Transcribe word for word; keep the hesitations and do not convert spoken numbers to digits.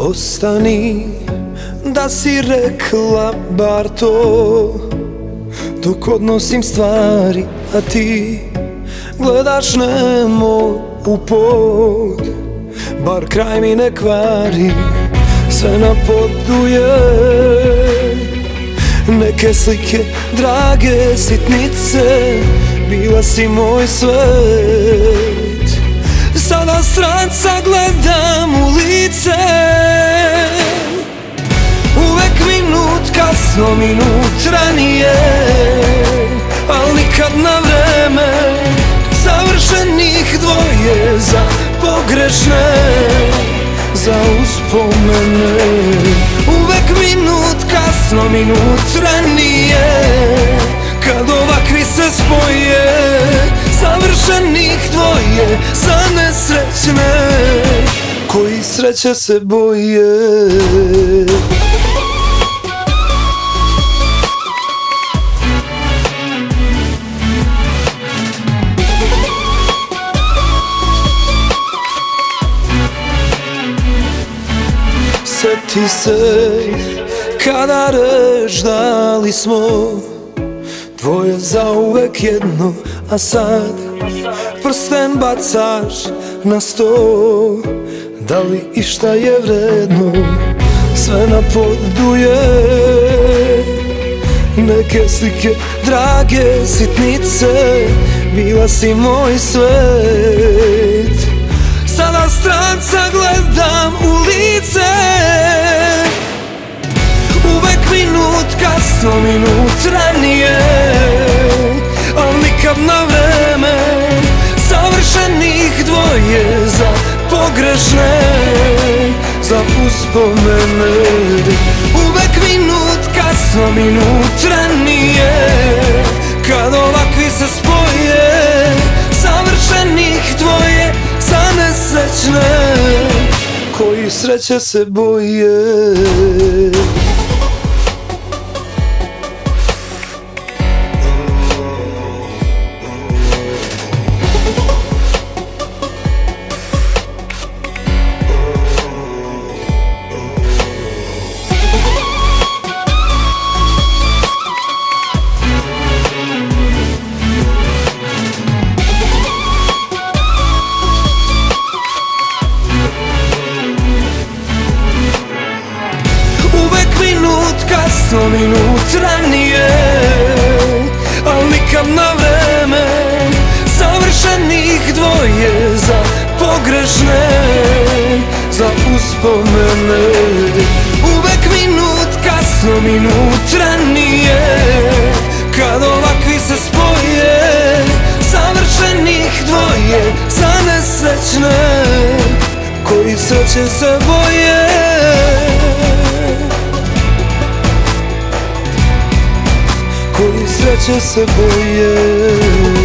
Ostani, da si rekla bar to, dok odnosim stvari, a ti gledaš nemoj u pod. Bar kraj mi ne kvari, sve na podu je. Neke slike, drage sitnice, bila si moj svet. Sada stranca gledam u lice, uvek minut kasno, minut ranije, al nikad na vreme. Savršenih dvoje za pogrešne, za uspomene. Uvek minut kasno, minut ranije, kad ovakvi se spoje. Savršenih dvoje za nesrećne, koji sreće se boje. Sjeti se kada reždali smo dvoje zauvek jedno, a sad prsten bacaš na sto. Da li išta je vredno, sve na podu je. Neke slike, drage sitnice, bila si moj svet. Sada stranca gledam u lice, uvek minut kasno, minut ranije, al nikad na vreme. Savršenih dvoje za pogrešne, za uspomene. Uvek minut kasno, minut ranije, kad ovakvi se spoje. Savršenih dvoje za nesrećne, koji sreće se boje. Kasno, minut ranije, al nikad na vreme. Savršenih dvoje za pogrešne, za uspomene. Uvek minut kasno, minut ranije, kad ovakvi se spoje. Savršenih dvoje za nesrećne, koji sreće se boje. Koji sreće se boje.